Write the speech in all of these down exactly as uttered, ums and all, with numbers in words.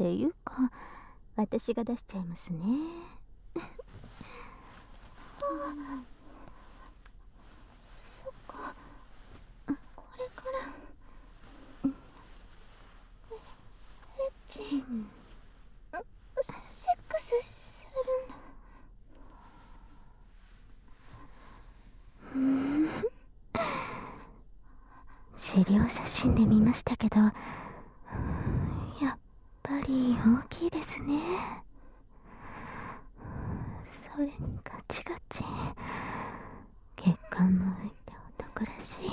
いうか私が出しちゃいますね。 そっか、これからエッチ、うん、セックスするんだ。資料写真で見ましたけど、やっぱり大きいですね。それにガチガチ、血管も浮いて男らしい。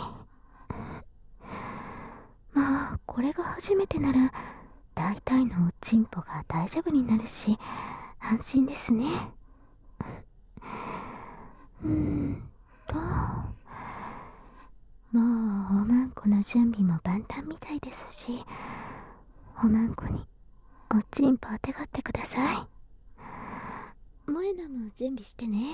まあこれが初めてなら大体のおちんぽが大丈夫になるし安心ですね。うーんともうおまんこの準備も万端みたいですし、おまんこにおちんぽあてがってください。萌えなも準備してね。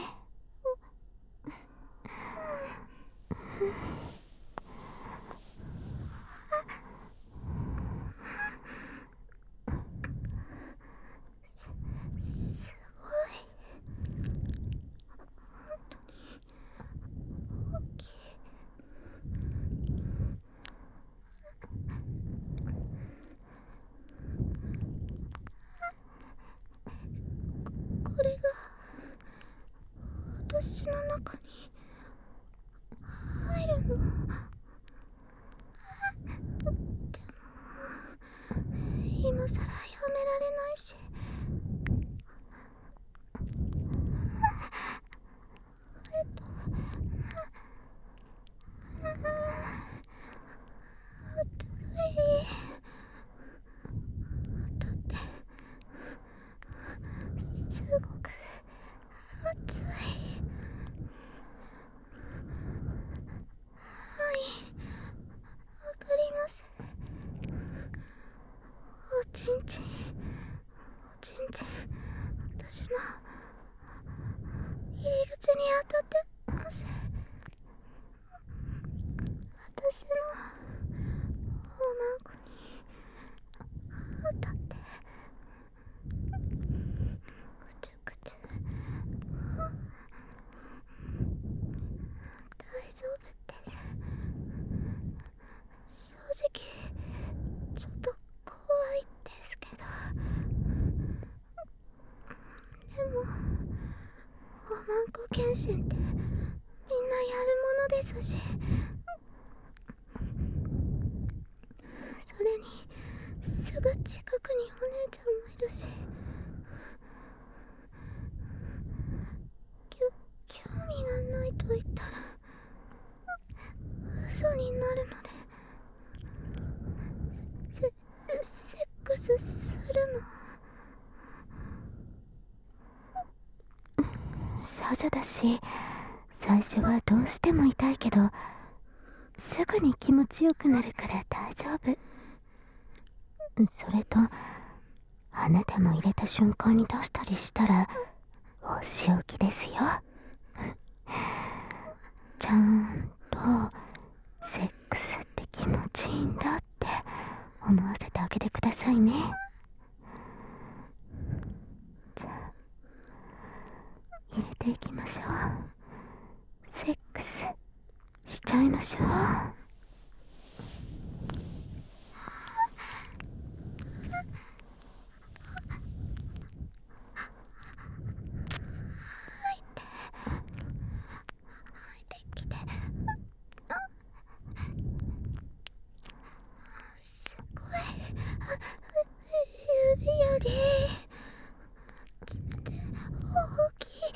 これが私の中に入るの？でも今さらやめられないし、えっと暑い。だってすごく暑い。はい、わかります。おちんちん、おちんちん、私の入り口に当たってます。私のおまんこに当たってくちゅくちゅ。大丈夫です。正直ちょっと怖いですけど、でもおまんこ検診ってみんなやるものですし、それにすぐ近くにお姉ちゃんもいるし、きょ興味がないと言ったら嘘になるので、セセックスするの？少女だし最初はどうしても痛いけどすぐに気持ちよくなるから大丈夫。それとあなたも入れた瞬間に出したりしたらお仕置きですよ。ちゃんとセックスって気持ちいいんだって思わせてあげてくださいね。じゃあ入れていきましょう。セックスしちゃいましょう。 指より大きい。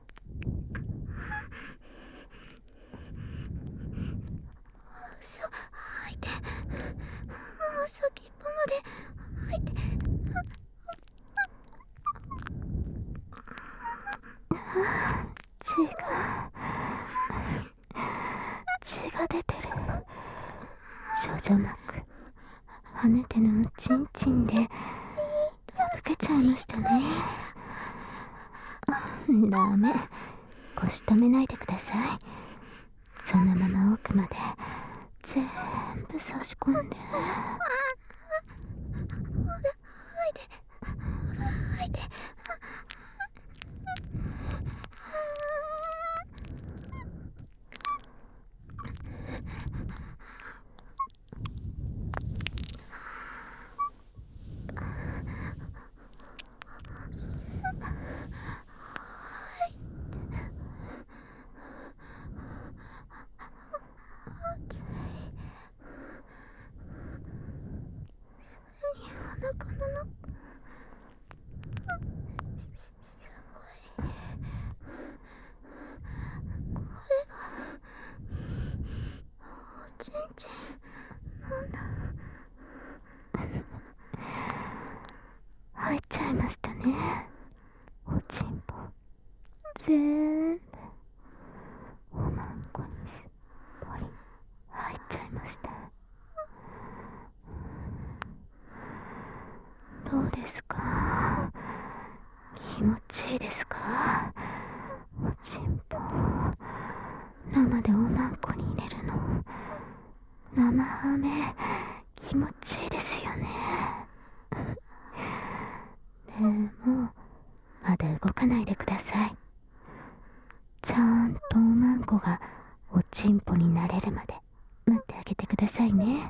そう吐いて、もう先っぽまで吐いて。 血が血が出てる。少女膜跳ねてのおちんちんで破けちゃいましたね。ダメ、腰止めないでください。そのまま奥まで全部差し込んで。 吐いて。 ないで。お腹の中、すごい。これがおちんちんなんだ。 入っちゃいましたね。おちんぽ全部おまんこにすっぽり入っちゃいました。どうですか？気持ちいいですか？おちんぽ生でおまんこに入れるの、生ハメ気持ちいいですよね。でもまだ動かないでください。ちゃんとおまんこがおちんぽになれるまで待ってあげてくださいね。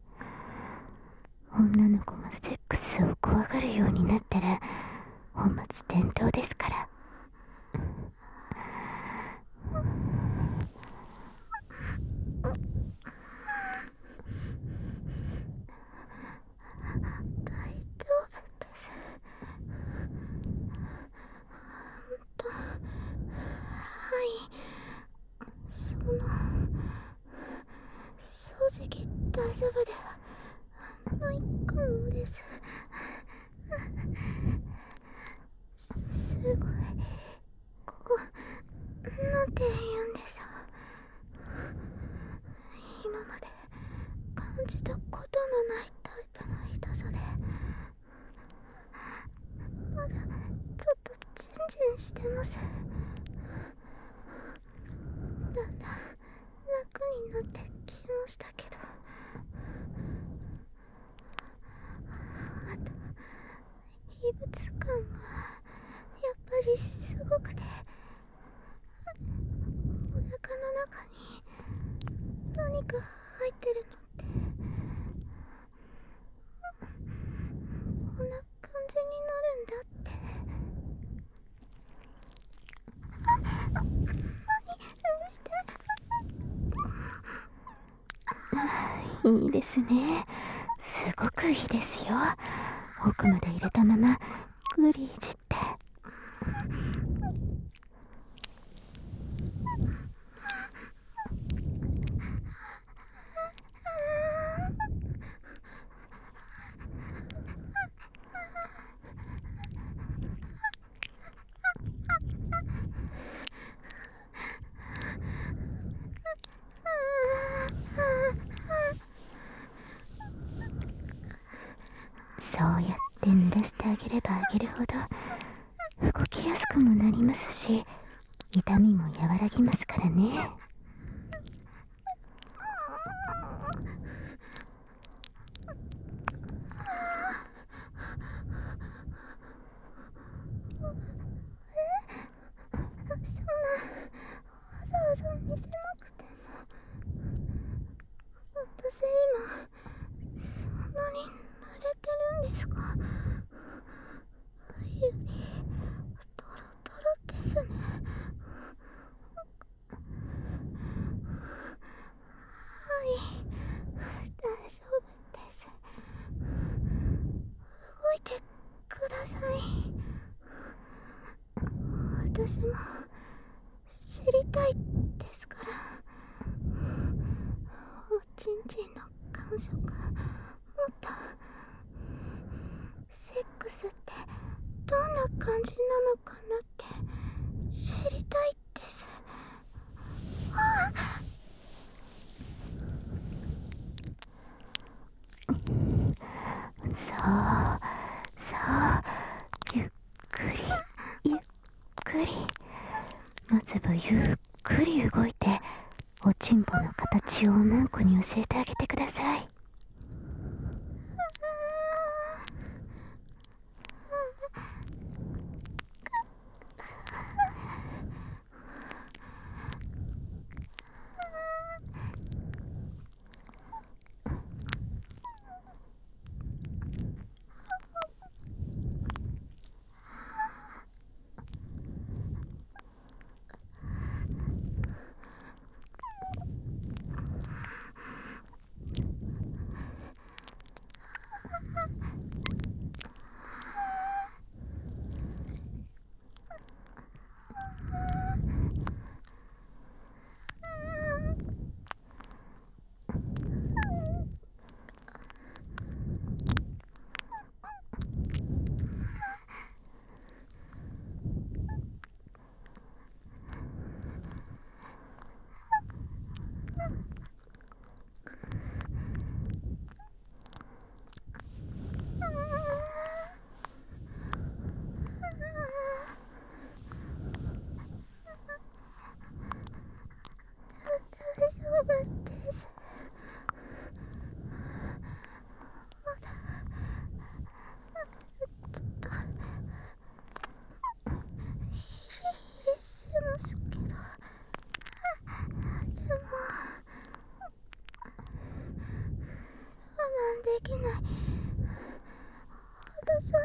女の子がセックスを怖がるようになったら本末転倒ですから。 大丈夫です。ほんと、はい、その正直大丈夫ではないかもです。すごい、こう、なんて言うんでしょう、今まで感じたことのないタイプの痛さで、まだちょっとジンジンしてます。だんだん楽になってきましたけど、あと異物感がやっぱりすごくて、お腹の中に何か入ってるのってこんな感じになるんだって。何していいですね。すごくいいですよ。奥まで入れたままぐりいじって。そうやって濡らしてあげればあげるほど動きやすくもなりますし、痛みも和らぎますからね。 わざわざ見せなくても、私今そんなに慣れてるんですか？指トロトロですね。はい、大丈夫です。動いてください。私も知りたいですから。おちんちんの感触、もっと。セックスってどんな感じなのかなって知りたいです。ああ、 そうそう、ゆっくりゆっくり、まずはゆっくり動いておちんぽの形をおまんこに教えてあげてください。 できない。私は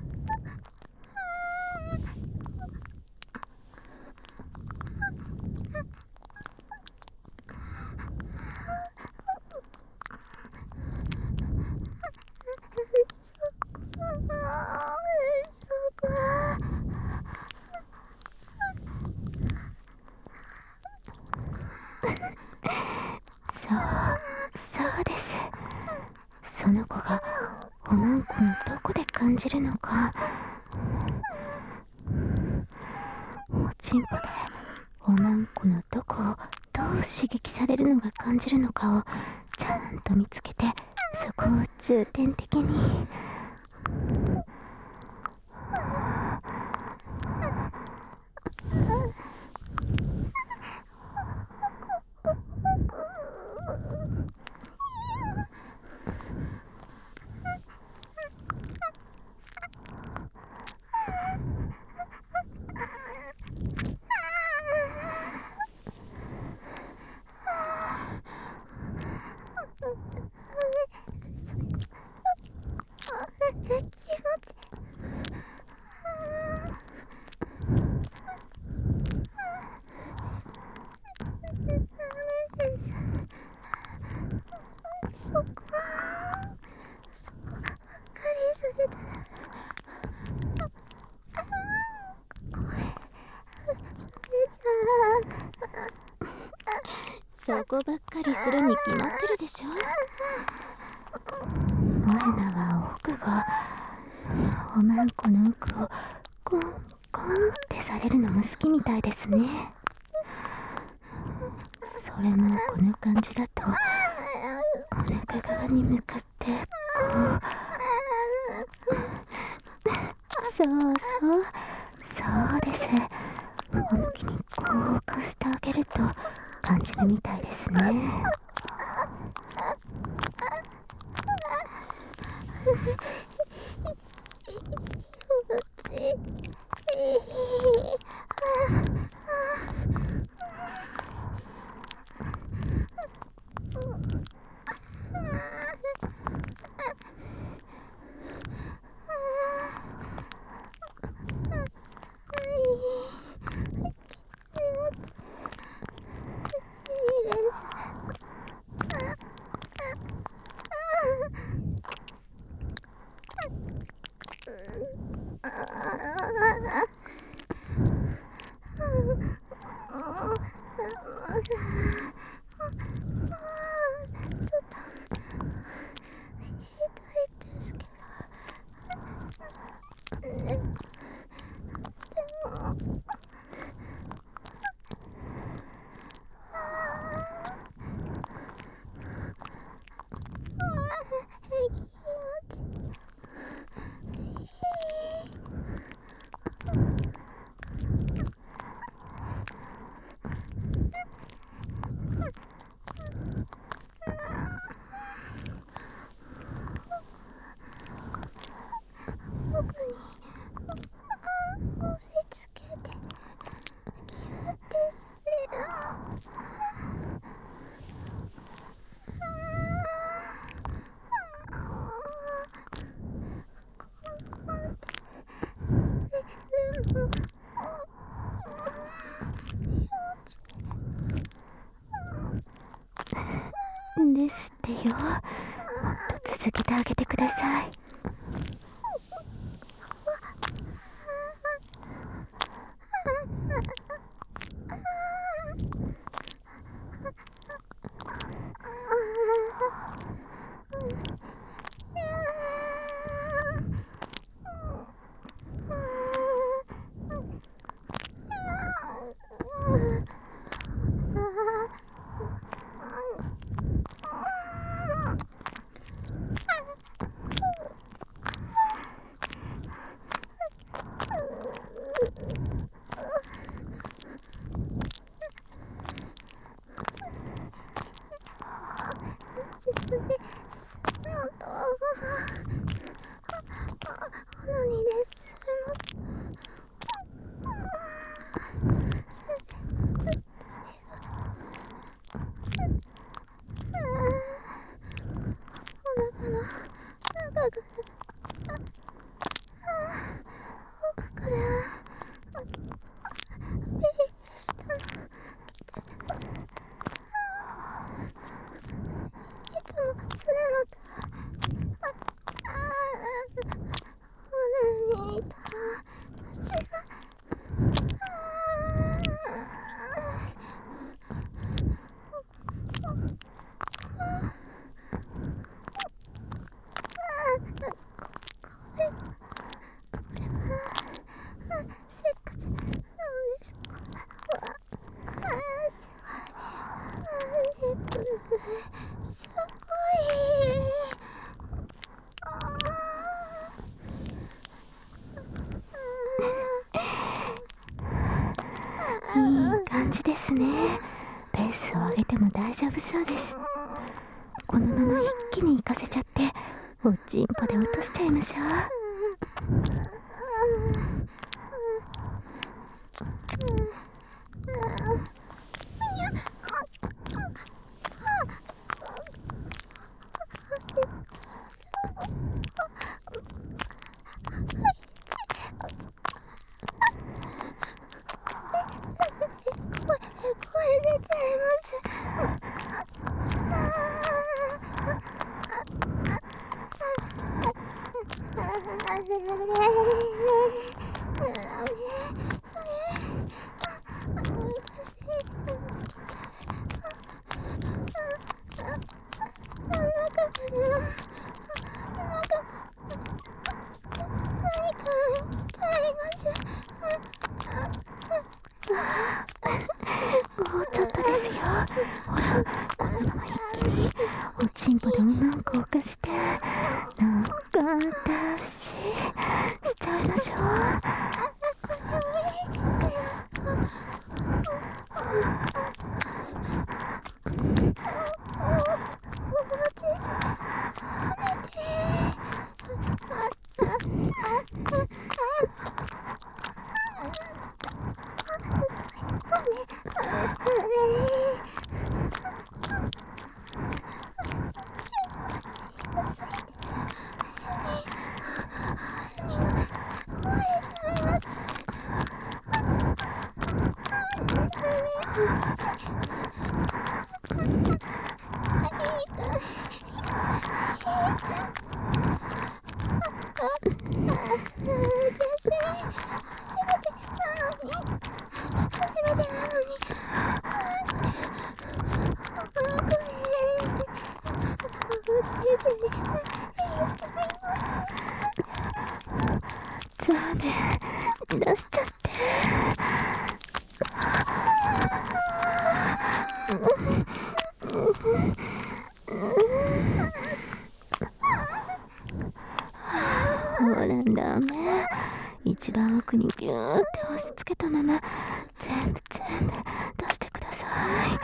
そう、そうです。その子がおまんこのどこで感じるのか、おちんぽでおまんこのどこをどう刺激されるのが感じるのかをちゃんと見つけて、そこを重点的にそこばっかりするに決まってるでしょ。モエナは奥がおまんこの奥をコンコンってされるのも好きみたいですね。それもこの感じだとお腹側に向かってこうそうそうそうです。思いっきりこう貸してあげると感じるみたいですね。ですってよ。もっと続けてあげてください。 お腹のいい感じですね。ペースを上げても大丈夫そうです。このまま一気に行かせちゃっておちんぽで落としちゃいましょう。もうちょっとですよ。ほら、このまま一気におちんぽでおまんこを浮かしてノックアウトししちゃいましょう。残念、出しちゃって。ほらダメ。一番奥にギューって押し付けたまま全部全部出してください。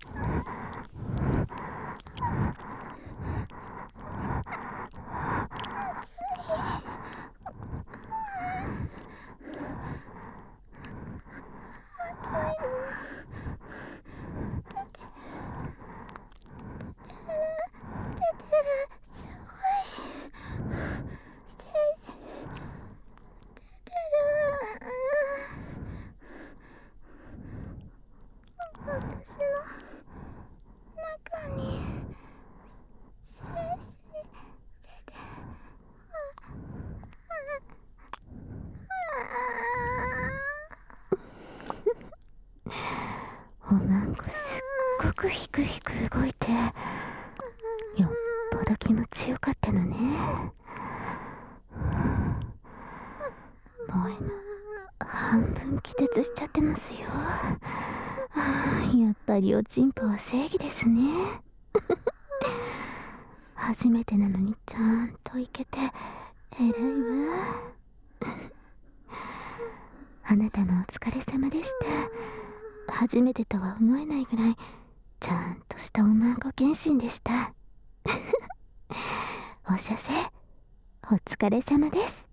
おまんこすっごくひくひく動いて、よっぽど気持ちよかったのね。萌えの半分気絶しちゃってますよ。あーやっぱりおちんぽは正義ですね。初めてなのにちゃんといけて偉いわ。あなたもお疲れ様でした。初めてとは思えないぐらいちゃんとしたおまんこ検診でした。お射精お疲れ様です。